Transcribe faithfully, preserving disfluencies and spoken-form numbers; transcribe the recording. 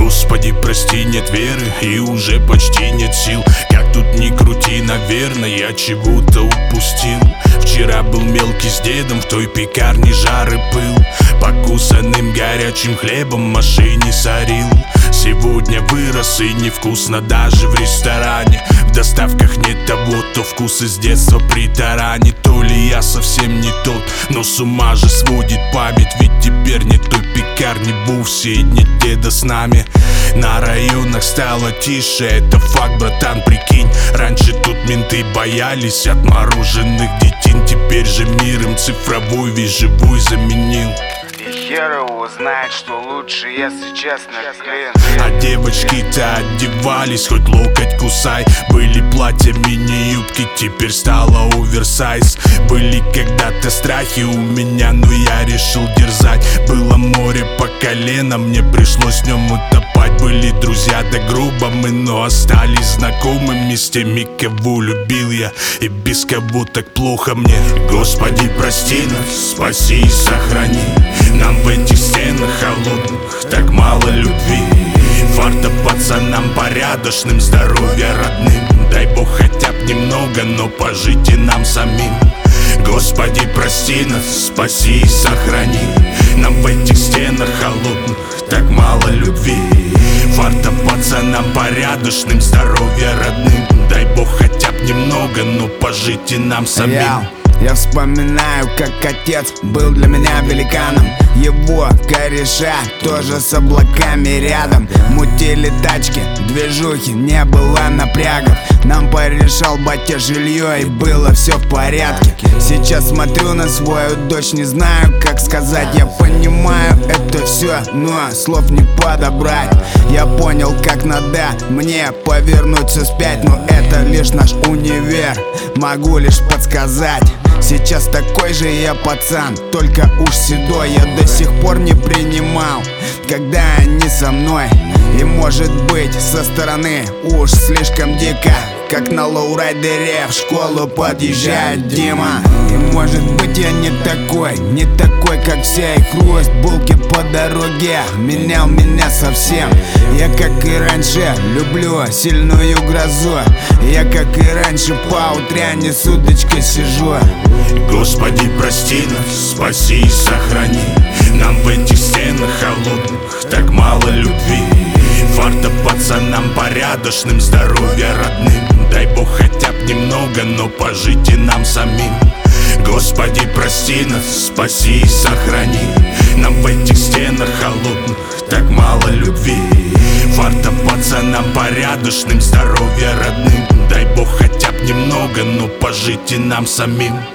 Господи, прости, нет веры и уже почти нет сил. Как тут ни крути, наверное, я чего-то упустил. Вчера был мелкий с дедом в той пекарне, жар и пыл. Покусанным горячим хлебом в машине сорил. Сегодня вырос и невкусно даже в ресторане. В доставках нет того, то вкус из детства притаранит. То ли я совсем не тот, но с ума же сводит память. Ведь теперь нет той пекарни вовсе, и нет деда с нами. На районах стало тише, это факт, братан, прикинь. Раньше тут менты боялись отмороженных детин. Теперь же мир им цифровой весь живой заменил. И хер его знает, что лучше, если честно, клин. А девочки-то одевались, хоть локоть кусай. Были платья, мини-юбки, теперь стало оверсайз. Были когда-то страхи у меня, но я решил дерзать. Было море по колено, мне пришлось в нем утопать. Были друзья, да грубо мы, но остались знакомыми с теми, кого любил я, и без кого так плохо мне. Господи, прости нас, спаси и сохрани. Нам в этих стенах холодных так мало любви. Фарта пацанам порядочным, здоровья родным. Дай Бог хотя бы немного, но пожить и нам самим. Господи, прости нас, спаси и сохрани. Нам в этих стенах холодных так мало любви. Фарта пацанам порядочным, здоровья родным. Дай Бог хотя бы немного, но пожить и нам самим. Я вспоминаю, как отец был для меня великаном. Его кореша тоже с облаками рядом. Мутили тачки, движухи, не было напрягов. Нам порешал батя жилье, и было все в порядке. Сейчас смотрю на свою дочь, не знаю, как сказать. Я понимаю это все, но слов не подобрать. Я понял, как надо мне повернуться вспять, но это лишь наш универ, могу лишь подсказать. Сейчас такой же я пацан, только уж седой. Я до сих пор не принимал, когда они со мной. И может быть со стороны уж слишком дико, как на лоурайдере в школу подъезжает Дима. И может быть я не такой, не такой, как все. И хруст булки по дороге менял меня совсем. Я, как и раньше, люблю сильную грозу. Я, как и раньше, по утряне с удочкой сижу. Господи, прости нас, спаси и сохрани. Нам в этих стенах холодных так мало любви. Фарта пацанам порядочным, здоровья родным. Дай Бог хотя бы немного, но пожить и нам самим. Господи, прости нас, спаси и сохрани. Нам в этих стенах холодных так мало любви. Фарта пацанам порядочным, здоровья родным. Дай Бог хотя бы немного, но пожить и нам самим.